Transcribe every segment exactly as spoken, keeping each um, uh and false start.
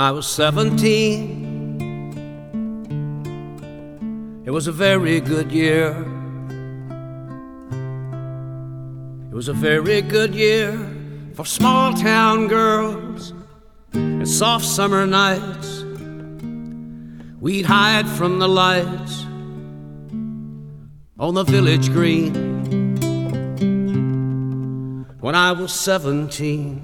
When I was seventeen, it was a very good year. It was a very good year for small town girls and soft summer nights. We'd hide from the lights on the village green. When I was seventeen,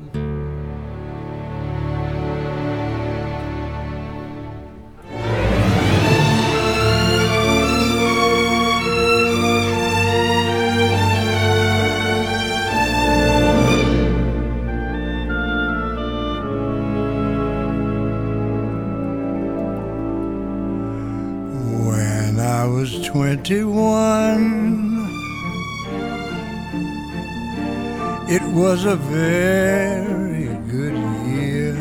I was twenty-one. It was a very good year.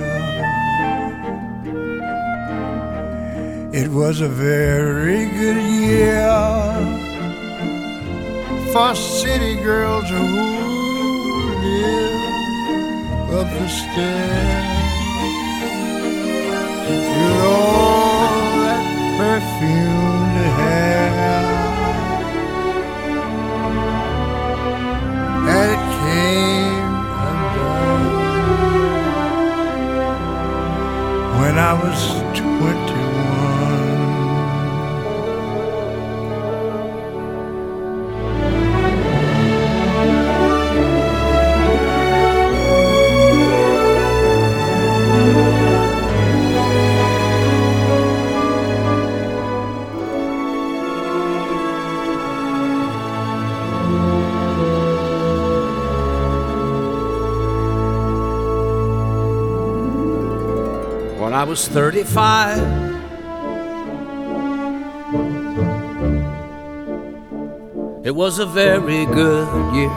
It was a very good year for city girls who live up the stairs with all that perfumed hair. And it came undone when I was twenty-one. when I was thirty-five, it was a very good year.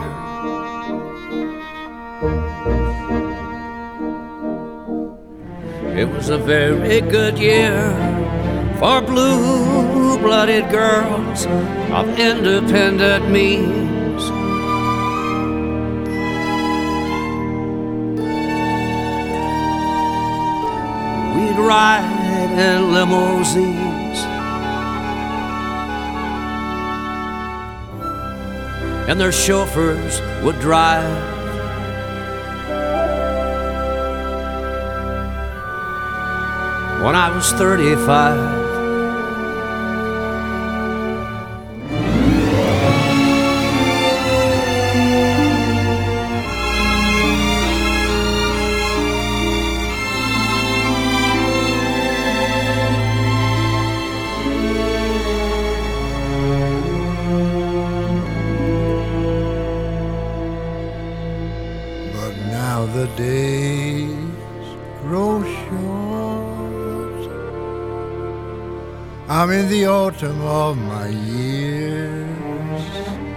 It was a very good year for blue-blooded girls of independent means. We'd ride in limousines, and their chauffeurs would drive. When I was thirty-five, but now the days grow short. I'm in the autumn of my years,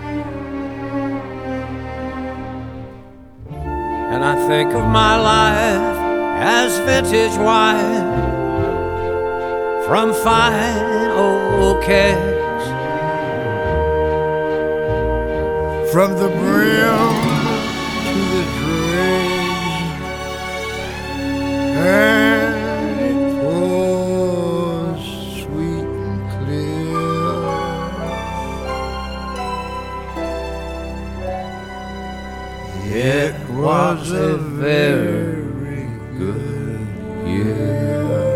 and I think of my life as vintage wine from fine old kegs. from the brim to the dregs, and it pours sweet and clear. It was a very good year.